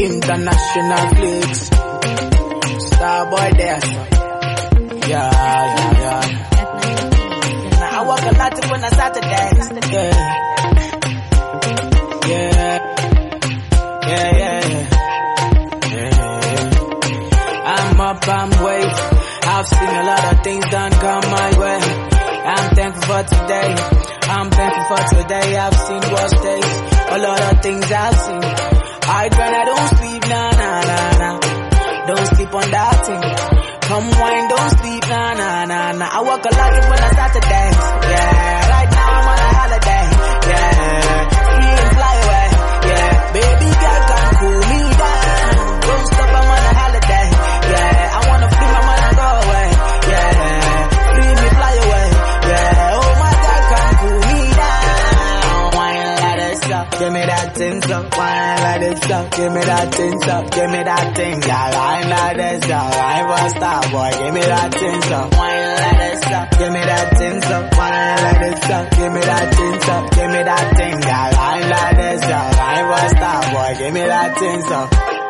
International flicks. Starboy there. Yeah. Now I walk a lot when I Saturdays. Yeah. I'm up, I'm wave. I've seen a lot of things done come my way. I'm thankful for today. I'm thankful for today. I've seen worse days. A lot of things I've seen. I don't sleep, nah. Don't sleep on that thing. Come wine, don't sleep, nah. I walk a lot when I start to dance. Yeah, right now I'm on a holiday. Yeah, ski and fly away. Yeah, baby girl come cool me down. Don't stop, I'm on a holiday. Yeah, I wanna free my mind and go away. Yeah, free me, fly away. Yeah, oh my God, come cool me down. Wine like this stuff, give me that thing, so wine like this stuff, give me that thing, so give me that thing, yeah, wine like this stuff, I'm a star boy, give me that thing, so wine like this stuff, give me that thing, so wine like this stuff, give me that thing, so give me that thing, yeah, wine like this stuff, I'm a star boy, give me that thing, so.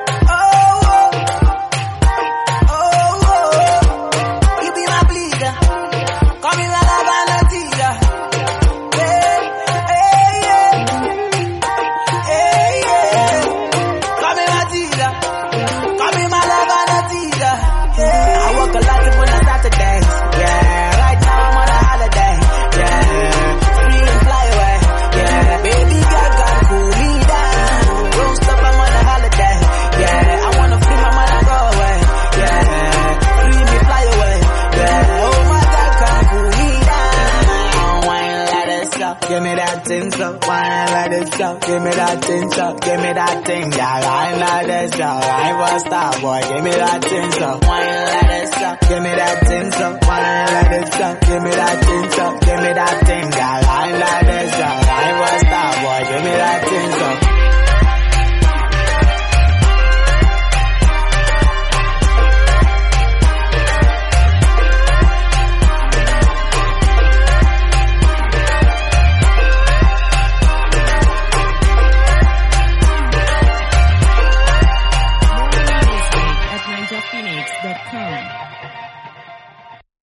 Give me that thing, so wine like this, so give me that thing, so give me that thing, yeah, wine like this, so I'm a star boy, give me that thing, so wine like this, so give me that thing, so wine like this, so give me that thing, so give me that thing, yeah.